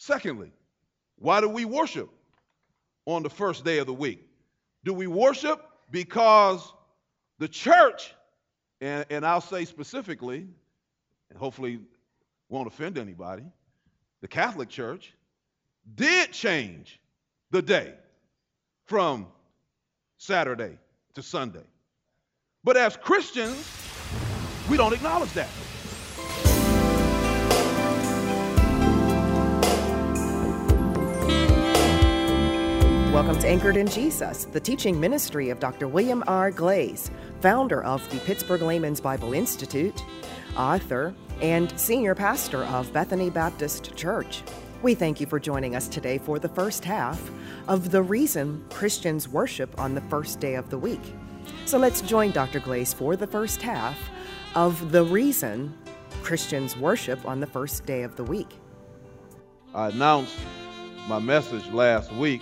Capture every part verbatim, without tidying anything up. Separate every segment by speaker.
Speaker 1: Secondly, why do we worship on the first day of the week? Do we worship because the church, and, and I'll say specifically, and hopefully won't offend anybody, the Catholic Church did change the day from Saturday to Sunday. But as Christians, we don't acknowledge that.
Speaker 2: Welcome to Anchored in Jesus, the teaching ministry of Doctor William R. Glaze, founder of the Pittsburgh Layman's Bible Institute, author, and senior pastor of Bethany Baptist Church. We thank you for joining us today for the first half of The Reason Christians Worship on the First Day of the Week. So let's join Doctor Glaze for the first half of The Reason Christians Worship on the First Day of the Week.
Speaker 1: I announced my message last week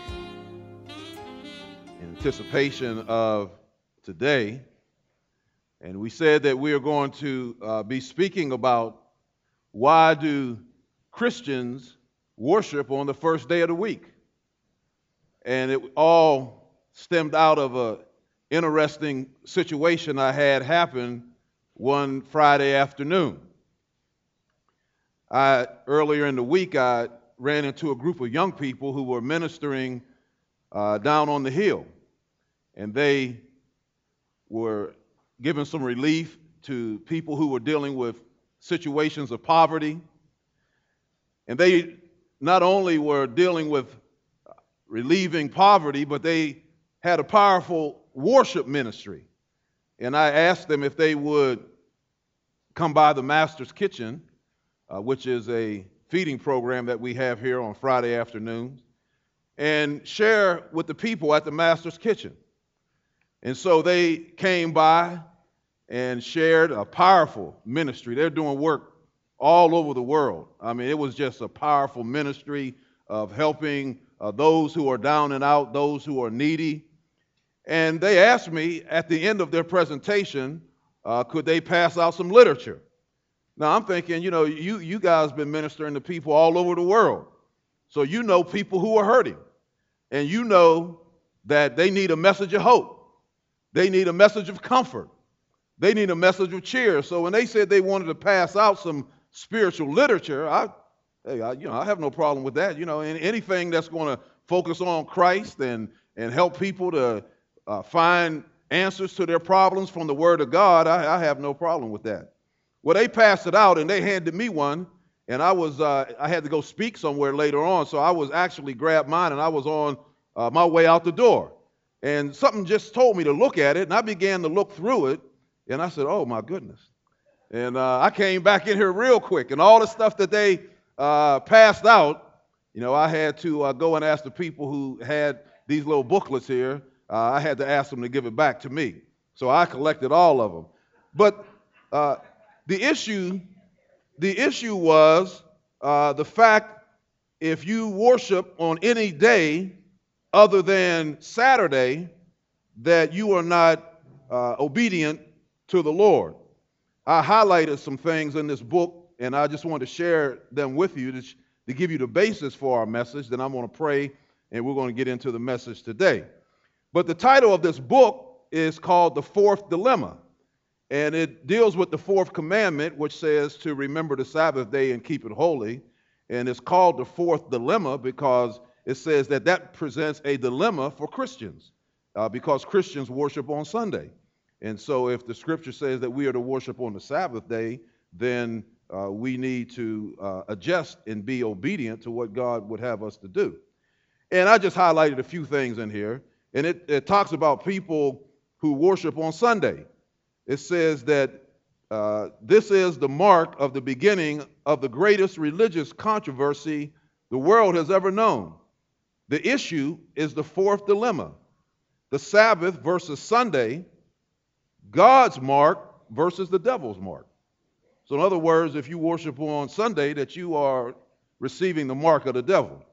Speaker 1: in anticipation of today, and we said that we are going to uh, be speaking about why do Christians worship on the first day of the week. And it all stemmed out of an interesting situation I had happen one Friday afternoon. I, earlier in the week, I ran into a group of young people who were ministering uh, down on the hill, and they were giving some relief to people who were dealing with situations of poverty. And they not only were dealing with relieving poverty, but they had a powerful worship ministry. And I asked them if they would come by the Master's Kitchen, uh, which is a feeding program that we have here on Friday afternoons, and share with the people at the Master's Kitchen. And so they came by and shared a powerful ministry. They're doing work all over the world. I mean, it was just a powerful ministry of helping uh, those who are down and out, those who are needy. And they asked me at the end of their presentation, uh, could they pass out some literature? Now, I'm thinking, you know, you, you guys been ministering to people all over the world. So you know people who are hurting. And you know that they need a message of hope. They need a message of comfort. They need a message of cheer. So when they said they wanted to pass out some spiritual literature, I, hey, I, you know, I have no problem with that. You know, and anything that's going to focus on Christ and and help people to uh, find answers to their problems from the Word of God, I, I have no problem with that. Well, they passed it out and they handed me one, and I was uh, I had to go speak somewhere later on, so I was actually grabbed mine and I was on uh, my way out the door. And something just told me to look at it, and I began to look through it, and I said, oh, my goodness. And uh, I came back in here real quick, and all the stuff that they uh, passed out, you know, I had to uh, go and ask the people who had these little booklets here, uh, I had to ask them to give it back to me. So I collected all of them. But uh, the issue, the issue was uh, the fact if you worship on any day other than Saturday, that you are not uh, obedient to the Lord. I highlighted some things in this book, and I just wanted to share them with you to, to give you the basis for our message. Then I'm going to pray, and we're going to get into the message today. But the title of this book is called The Fourth Dilemma, and it deals with the fourth commandment, which says to remember the Sabbath day and keep it holy. And it's called The Fourth Dilemma because it says that that presents a dilemma for Christians uh, because Christians worship on Sunday. And so if the scripture says that we are to worship on the Sabbath day, then uh, we need to uh, adjust and be obedient to what God would have us to do. And I just highlighted a few things in here. And it, it talks about people who worship on Sunday. It says that uh, this is the mark of the beginning of the greatest religious controversy the world has ever known. The issue is the fourth dilemma, the Sabbath versus Sunday, God's mark versus the devil's mark. So in other words, if you worship on Sunday, that you are receiving the mark of the devil.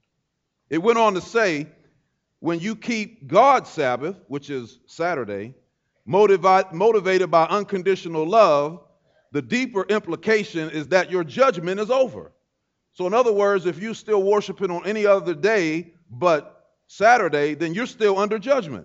Speaker 1: It went on to say, when you keep God's Sabbath, which is Saturday, motivi- motivated by unconditional love, the deeper implication is that your judgment is over. So in other words, if you're still worshiping on any other day but Saturday, then you're still under judgment.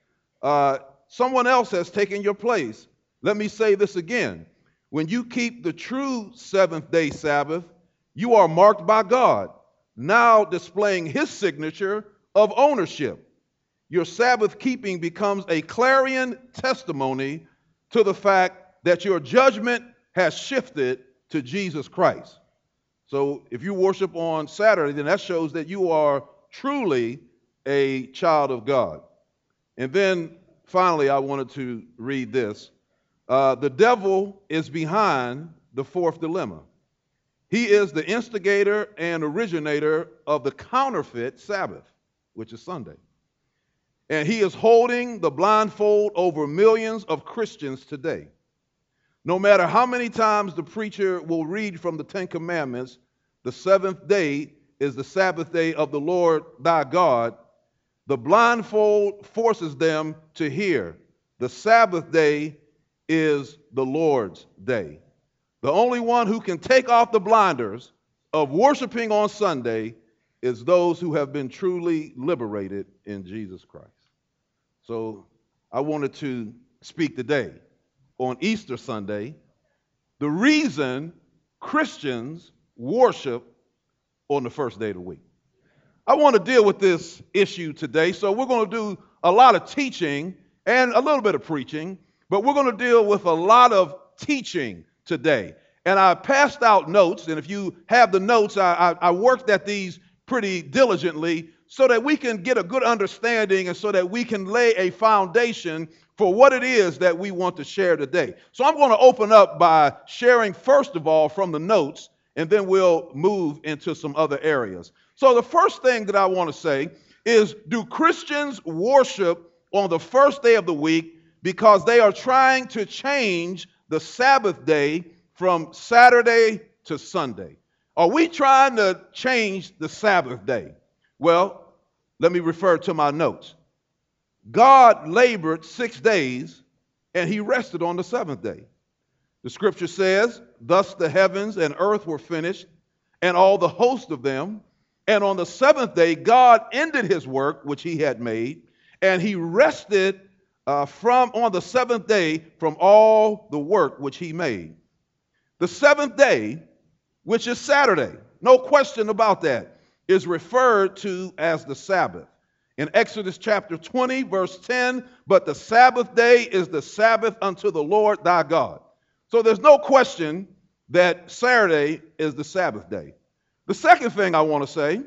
Speaker 1: Uh, someone else has taken your place. Let me say this again. When you keep the true seventh day Sabbath, you are marked by God, now displaying his signature of ownership. Your Sabbath keeping becomes a clarion testimony to the fact that your judgment has shifted to Jesus Christ. So if you worship on Saturday, then that shows that you are truly a child of God. And then finally, I wanted to read this. Uh, the devil is behind the fourth dilemma. He is the instigator and originator of the counterfeit Sabbath, which is Sunday. And he is holding the blindfold over millions of Christians today. No matter how many times the preacher will read from the Ten Commandments, the seventh day is the Sabbath day of the Lord thy God, the blindfold forces them to hear the Sabbath day is the Lord's day. The only one who can take off the blinders of worshiping on Sunday is those who have been truly liberated in Jesus Christ. So I wanted to speak today on Easter Sunday, the reason Christians worship on the first day of the week. I want to deal with this issue today, so we're going to do a lot of teaching and a little bit of preaching, but we're going to deal with a lot of teaching today. And I passed out notes, and if you have the notes, I, I, I worked at these pretty diligently so that we can get a good understanding and so that we can lay a foundation for what it is that we want to share today. So I'm going to open up by sharing, first of all, from the notes, and then we'll move into some other areas. So the first thing that I want to say is, do Christians worship on the first day of the week because they are trying to change the Sabbath day from Saturday to Sunday? Are we trying to change the Sabbath day? Well, let me refer to my notes. God labored six days and he rested on the seventh day. The scripture says, thus the heavens and earth were finished and all the host of them. And on the seventh day, God ended his work which he had made, and he rested uh, from on the seventh day from all the work which he made. The seventh day, which is Saturday, no question about that, is referred to as the Sabbath. In Exodus chapter twenty, verse ten, but the Sabbath day is the Sabbath unto the Lord thy God. So there's no question that Saturday is the Sabbath day. The second thing I want to say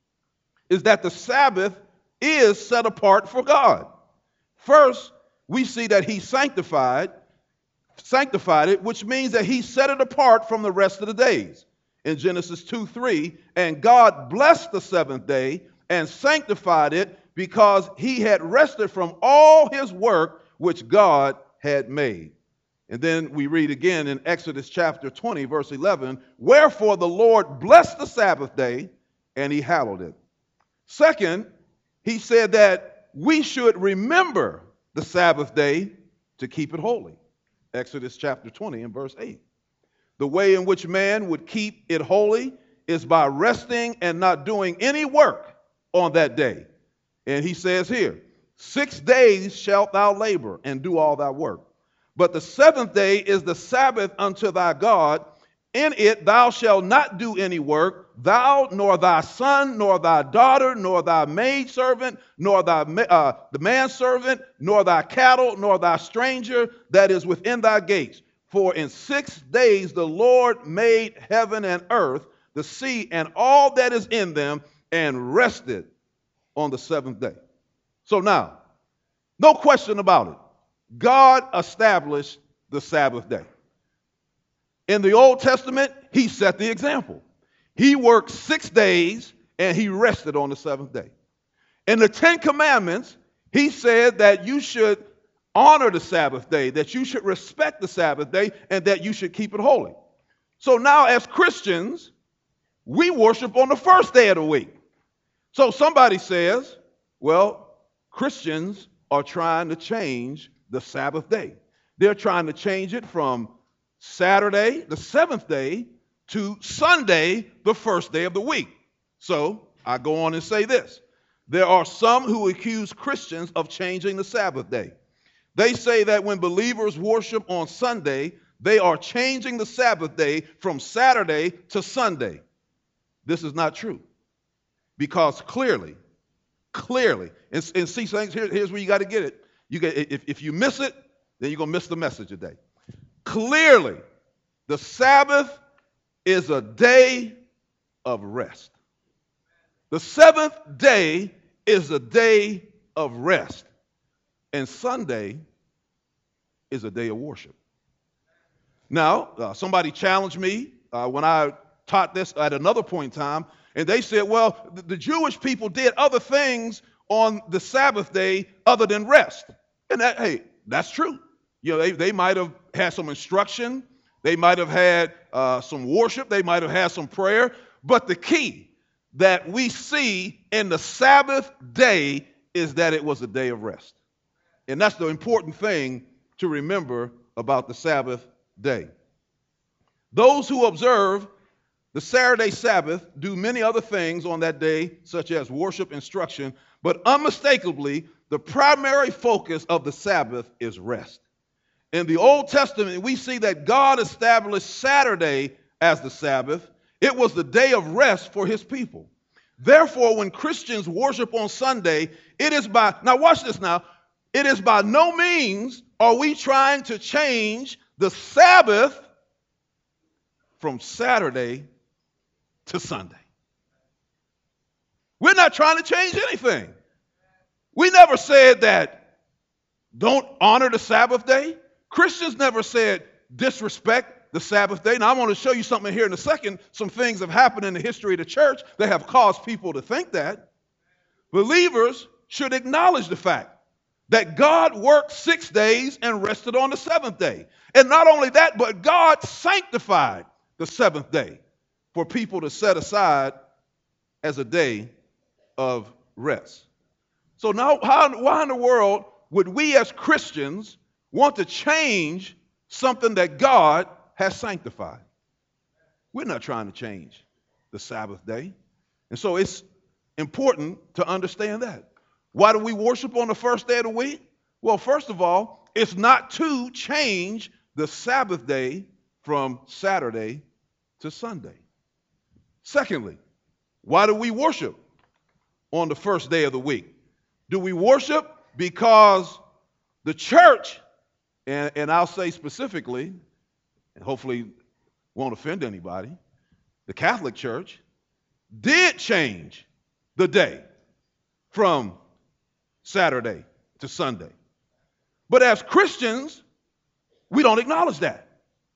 Speaker 1: is that the Sabbath is set apart for God. First, we see that he sanctified, sanctified it, which means that he set it apart from the rest of the days. In Genesis two three, and God blessed the seventh day and sanctified it because he had rested from all his work which God had made. And then we read again in Exodus chapter twenty, verse eleven, wherefore the Lord blessed the Sabbath day and he hallowed it. Second, he said that we should remember the Sabbath day to keep it holy. Exodus chapter twenty and verse eight. The way in which man would keep it holy is by resting and not doing any work on that day. And he says here, six days shalt thou labor and do all thy work. But the seventh day is the Sabbath unto thy God. In it thou shalt not do any work, thou, nor thy son, nor thy daughter, nor thy maidservant, nor thy uh, the manservant, nor thy cattle, nor thy stranger that is within thy gates. For in six days the Lord made heaven and earth, the sea, and all that is in them, and rested on the seventh day. So now, no question about it. God established the Sabbath day. In the Old Testament, he set the example. He worked six days and he rested on the seventh day. In the Ten Commandments, he said that you should honor the Sabbath day, that you should respect the Sabbath day, and that you should keep it holy. So now as Christians, we worship on the first day of the week. So somebody says, well, Christians are trying to change the Sabbath day. They're trying to change it from Saturday, the seventh day, to Sunday, the first day of the week. So I go on and say this. There are some who accuse Christians of changing the Sabbath day. They say that when believers worship on Sunday, they are changing the Sabbath day from Saturday to Sunday. This is not true. Because clearly, clearly, and, and see, things, here, here's where you got to get it. You get if, if you miss it, then you're going to miss the message today. Clearly, the Sabbath is a day of rest. The seventh day is a day of rest. And Sunday is a day of worship. Now, uh, somebody challenged me uh, when I taught this at another point in time, and they said, well, the, the Jewish people did other things on the Sabbath day other than rest. And that, hey, that's true. You know, they, they might have had some instruction. They might have had uh, some worship. They might have had some prayer. But the key that we see in the Sabbath day is that it was a day of rest. And that's the important thing to remember about the Sabbath day. Those who observe the Saturday Sabbath do many other things on that day, such as worship, instruction, but unmistakably, the primary focus of the Sabbath is rest. In the Old Testament, we see that God established Saturday as the Sabbath. It was the day of rest for his people. Therefore, when Christians worship on Sunday, it is by, now watch this now, it is by no means are we trying to change the Sabbath from Saturday to Sunday. We're not trying to change anything. We never said that don't honor the Sabbath day. Christians never said disrespect the Sabbath day. Now, I want to show you something here in a second. Some things have happened in the history of the church that have caused people to think that. Believers should acknowledge the fact that God worked six days and rested on the seventh day. And not only that, but God sanctified the seventh day for people to set aside as a day of rest. So now, how, why in the world would we as Christians want to change something that God has sanctified? We're not trying to change the Sabbath day. And so it's important to understand that. Why do we worship on the first day of the week? Well, first of all, it's not to change the Sabbath day from Saturday to Sunday. Secondly, why do we worship on the first day of the week? Do we worship because the church, and, and I'll say specifically, and hopefully won't offend anybody, the Catholic Church did change the day from Saturday to Sunday. But as Christians, we don't acknowledge that.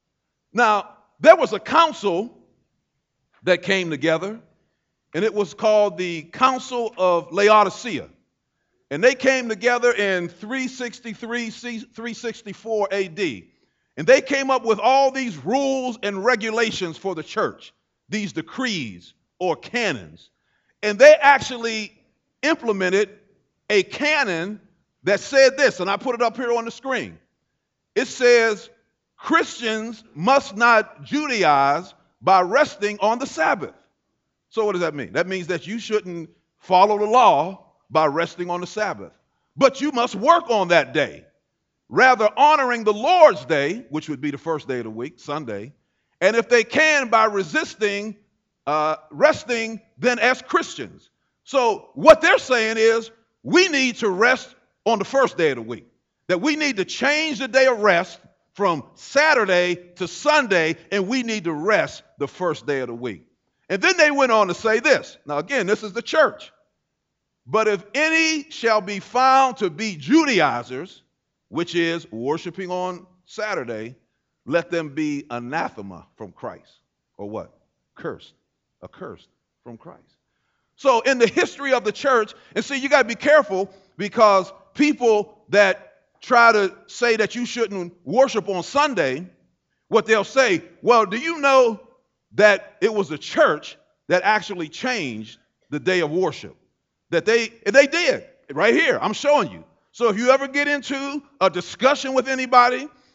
Speaker 1: Now, there was a council that came together, and it was called the Council of Laodicea. And they came together in three sixty-three, three sixty-four A D. And they came up with all these rules and regulations for the church, these decrees or canons. And they actually implemented a canon that said this, and I put it up here on the screen. It says, Christians must not Judaize by resting on the Sabbath. So what does that mean? That means that you shouldn't follow the law by resting on the Sabbath. But you must work on that day, rather honoring the Lord's day, which would be the first day of the week, Sunday, and if they can, by resisting, uh, resting then as Christians. So what they're saying is, we need to rest on the first day of the week, that we need to change the day of rest from Saturday to Sunday, and we need to rest the first day of the week. And then they went on to say this. Now, again, this is the church. But if any shall be found to be Judaizers, which is worshiping on Saturday, let them be anathema from Christ. Or what? Cursed. Accursed from Christ. So in the history of the church, and see, you got to be careful because people that try to say that you shouldn't worship on Sunday, what they'll say, well, do you know that it was the church that actually changed the day of worship? That they, and they did, right here, I'm showing you. So if you ever get into a discussion with anybody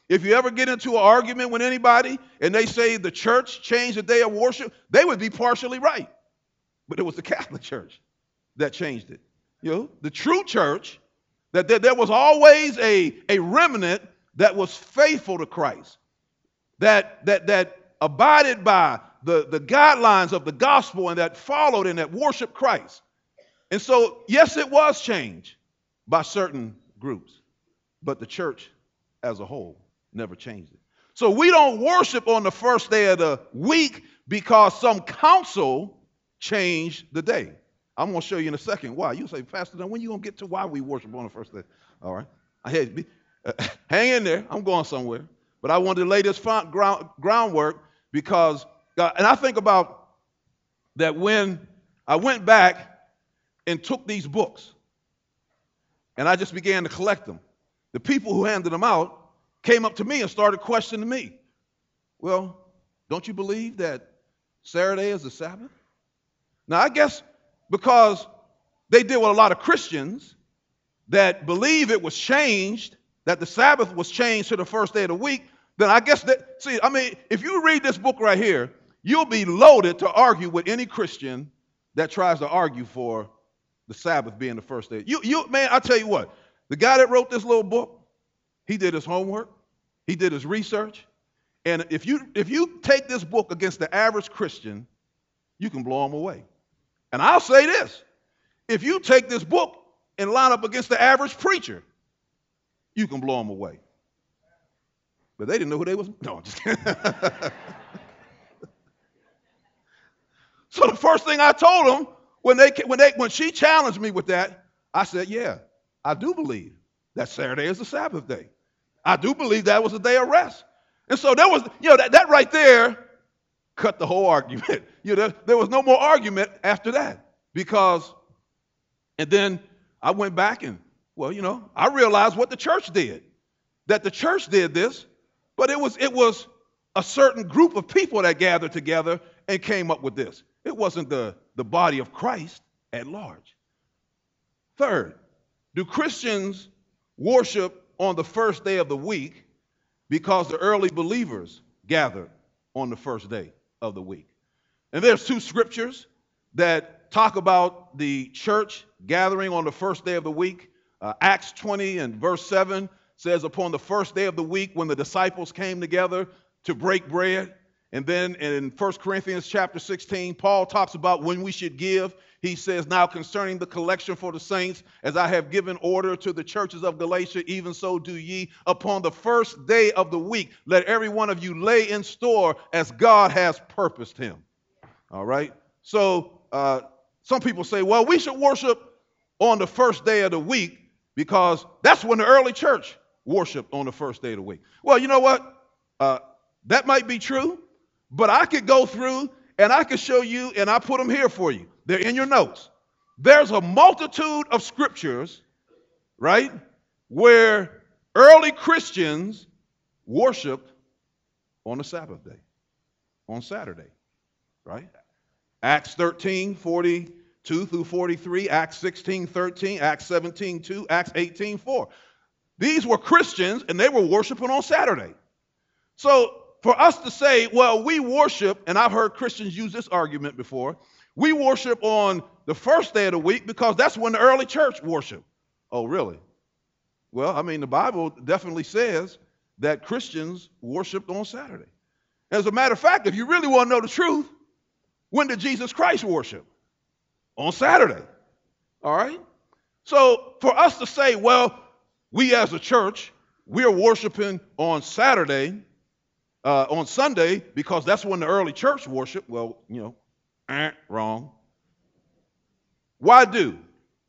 Speaker 1: If you ever get into an argument with anybody and they say the church changed the day of worship, they would be partially right. But it was the Catholic Church that changed it. You know, the true church, that there, there was always a, a remnant that was faithful to Christ, that, that, that abided by the, the guidelines of the gospel and that followed and that worshiped Christ. And so, yes, it was changed by certain groups, but the church as a whole never changed it. So we don't worship on the first day of the week because some council changed the day. I'm going to show you in a second why. You say, Pastor, now when you going to get to why we worship on the first day? All right. I had be, uh, hang in there. I'm going somewhere. But I wanted to lay this ground, groundwork because, God, and I think about that when I went back and took these books and I just began to collect them, the people who handed them out came up to me and started questioning me. Well, don't you believe that Saturday is the Sabbath? Now, I guess because they deal with a lot of Christians that believe it was changed, that the Sabbath was changed to the first day of the week, then I guess that, see, I mean, if you read this book right here, you'll be loaded to argue with any Christian that tries to argue for the Sabbath being the first day. You, you, man, I tell you what, the guy that wrote this little book, he did his homework, he did his research, and if you, if you take this book against the average Christian, you can blow him away. And I'll say this, if you take this book and line up against the average preacher, you can blow him away. But they didn't know who they was. No, I'm just kidding. So the first thing I told them when they when they when she challenged me with that, I said, yeah, I do believe that Saturday is the Sabbath day. I do believe that was a day of rest. And so there was, you know, that, that right there cut the whole argument. You know, there, there was no more argument after that because, and then I went back and, well, you know, I realized what the church did, that the church did this, but it was, it was a certain group of people that gathered together and came up with this. It wasn't the, the body of Christ at large. Third, do Christians worship on the first day of the week because the early believers gathered on the first day of the week? And there's two scriptures that talk about the church gathering on the first day of the week. Uh, Acts twenty and verse seven says, upon the first day of the week when the disciples came together to break bread. And then in First Corinthians chapter sixteen, Paul talks about when we should give. He says, now concerning the collection for the saints, as I have given order to the churches of Galatia, even so do ye. Upon the first day of the week, let every one of you lay in store as God has purposed him. All right. So uh, some people say, well, we should worship on the first day of the week because that's when the early church worshiped on the first day of the week. Well, you know what? Uh, that might be true, but I could go through and I could show you, and I put them here for you. They're in your notes. There's a multitude of scriptures, right, where early Christians worshiped on the Sabbath day, on Saturday, right? Acts thirteen, forty-two through forty-three, Acts sixteen, thirteen, Acts seventeen, two, Acts eighteen, four. These were Christians, and they were worshiping on Saturday. So for us to say, well, we worship, and I've heard Christians use this argument before, we worship on the first day of the week because that's when the early church worshiped. Oh, really? Well, I mean, the Bible definitely says that Christians worshiped on Saturday. As a matter of fact, if you really want to know the truth, when did Jesus Christ worship? On Saturday. All right? So for us to say, well, we as a church, we are worshiping on Saturday, uh, on Sunday, because that's when the early church worshiped, well, you know, Eh, wrong. Why do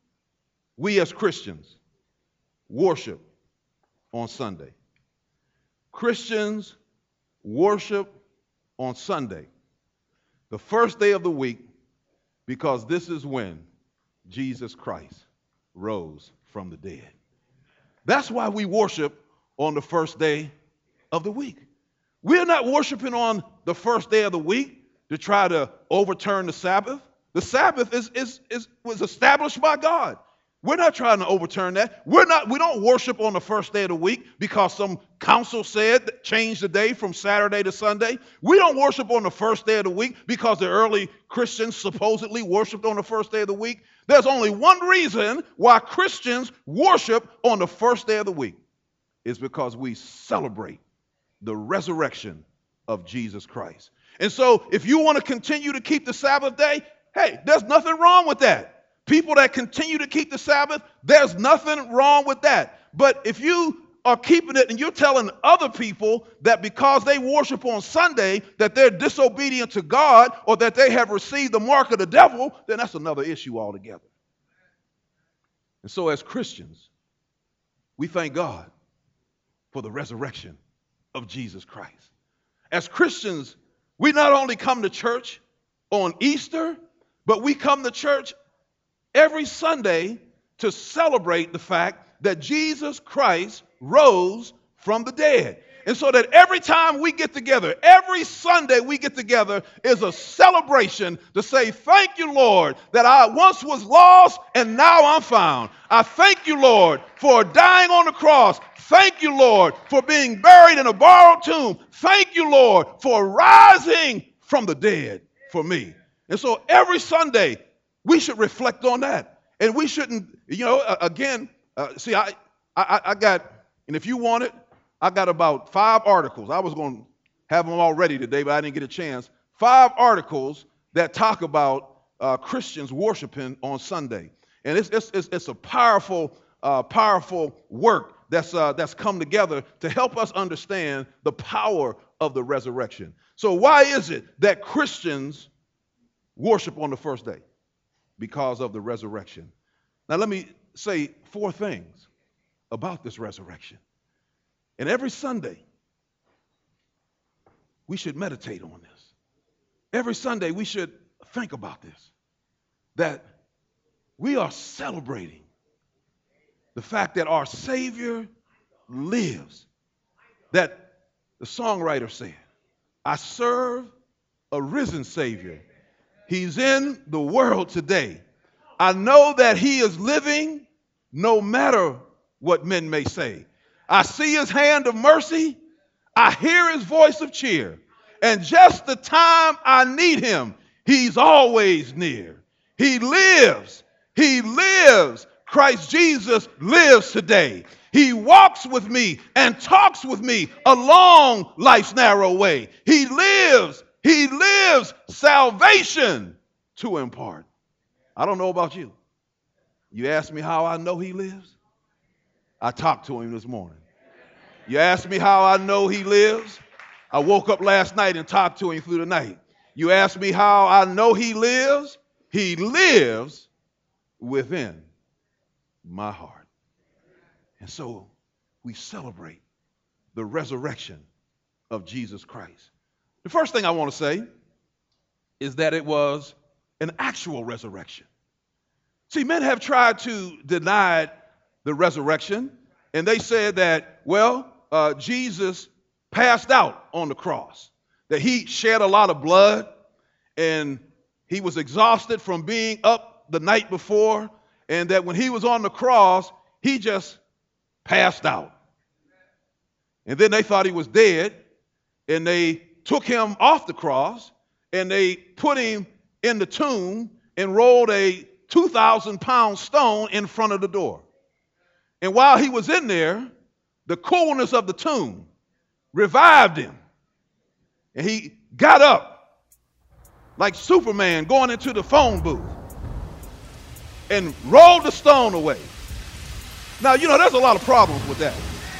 Speaker 1: we as Christians worship on Sunday? Christians worship on Sunday, the first day of the week, because this is when Jesus Christ rose from the dead. That's why we worship on the first day of the week. We're not worshiping on the first day of the week to try to overturn the Sabbath. The Sabbath is, is, is, was established by God. We're not trying to overturn that. We're not, we don't worship on the first day of the week because some council said that change the day from Saturday to Sunday. We don't worship on the first day of the week because the early Christians supposedly worshiped on the first day of the week. There's only one reason why Christians worship on the first day of the week. It's because we celebrate the resurrection of Jesus Christ. And so if you want to continue to keep the Sabbath day, hey, there's nothing wrong with that. People that continue to keep the Sabbath, there's nothing wrong with that. But if you are keeping it and you're telling other people that because they worship on Sunday that they're disobedient to God or that they have received the mark of the devil, then that's another issue altogether. And so as Christians, we thank God for the resurrection of Jesus Christ. As Christians, we not only come to church on Easter, but we come to church every Sunday to celebrate the fact that Jesus Christ rose from the dead. And so that every time we get together, every Sunday we get together is a celebration to say, thank you, Lord, that I once was lost and now I'm found. I thank you, Lord, for dying on the cross. Thank you, Lord, for being buried in a borrowed tomb. Thank you, Lord, for rising from the dead for me. And so every Sunday, we should reflect on that. And we shouldn't, you know, uh, again, uh, see, I, I, I got, and if you want it, I got about five articles. I was going to have them all ready today, but I didn't get a chance. Five articles that talk about uh, Christians worshiping on Sunday. And it's, it's, it's, it's a powerful, uh, powerful work that's, uh, that's come together to help us understand the power of the resurrection. So why is it that Christians worship on the first day? Because of the resurrection. Now, let me say four things about this resurrection. And every Sunday, we should meditate on this. Every Sunday, we should think about this, that we are celebrating the fact that our Savior lives. That the songwriter said, I serve a risen Savior. He's in the world today. I know that he is living no matter what men may say. I see his hand of mercy. I hear his voice of cheer. And just the time I need him, he's always near. He lives. He lives. Christ Jesus lives today. He walks with me and talks with me along life's narrow way. He lives. He lives salvation to impart. I don't know about you. You ask me how I know he lives? I talked to him this morning. You ask me how I know he lives? I woke up last night and talked to him through the night. You ask me how I know he lives? He lives within my heart. And so we celebrate the resurrection of Jesus Christ. The first thing I want to say is that it was an actual resurrection. See, men have tried to deny the resurrection, and they said that, well, uh, Jesus passed out on the cross, that he shed a lot of blood, and he was exhausted from being up the night before, and that when he was on the cross, he just passed out. And then they thought he was dead, and they took him off the cross, and they put him in the tomb and rolled a two thousand pound stone in front of the door. And while he was in there, the coolness of the tomb revived him. And he got up like Superman going into the phone booth and rolled the stone away. Now, you know, there's a lot of problems with that.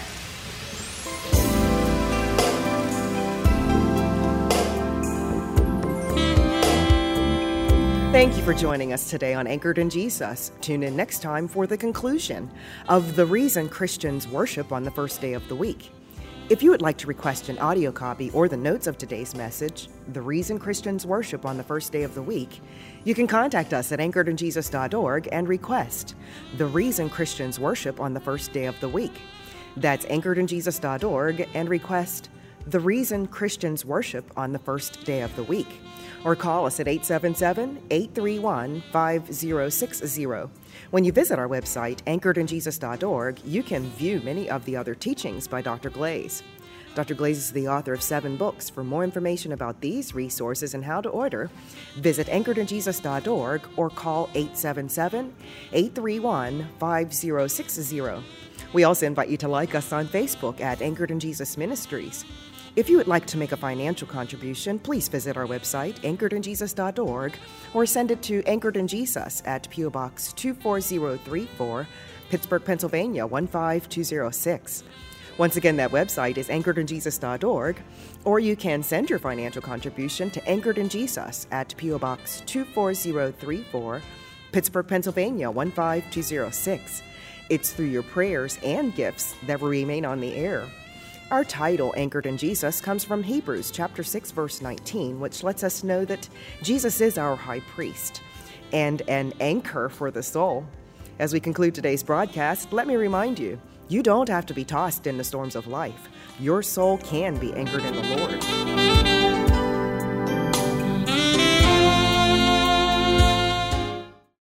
Speaker 2: Thank you for joining us today on Anchored in Jesus. Tune in next time for the conclusion of the reason Christians worship on the first day of the week. If you would like to request an audio copy or the notes of today's message, The Reason Christians Worship on the First Day of the Week, you can contact us at anchored in jesus dot org and request The Reason Christians Worship on the First Day of the Week. That's anchored in jesus dot org and request The Reason Christians Worship on the First Day of the Week. Or call us at eight seven seven, eight three one, five zero six zero. When you visit our website, anchored in jesus dot org, you can view many of the other teachings by Doctor Glaze. Doctor Glaze is the author of seven books. For more information about these resources and how to order, visit anchored in jesus dot org or call eight seven seven, eight three one, five zero six zero. We also invite you to like us on Facebook at Anchored in Jesus Ministries. If you would like to make a financial contribution, please visit our website, anchored in jesus dot org, or send it to Anchored in Jesus at P O Box two four zero three four, Pittsburgh, Pennsylvania one five two zero six. Once again, that website is anchored in jesus dot org, or you can send your financial contribution to Anchored in Jesus at P O Box two four zero three four, Pittsburgh, Pennsylvania one five two zero six. It's through your prayers and gifts that we remain on the air. Our title, Anchored in Jesus, comes from Hebrews chapter six, verse nineteen, which lets us know that Jesus is our high priest and an anchor for the soul. As we conclude today's broadcast, let me remind you, you don't have to be tossed in the storms of life. Your soul can be anchored in the Lord.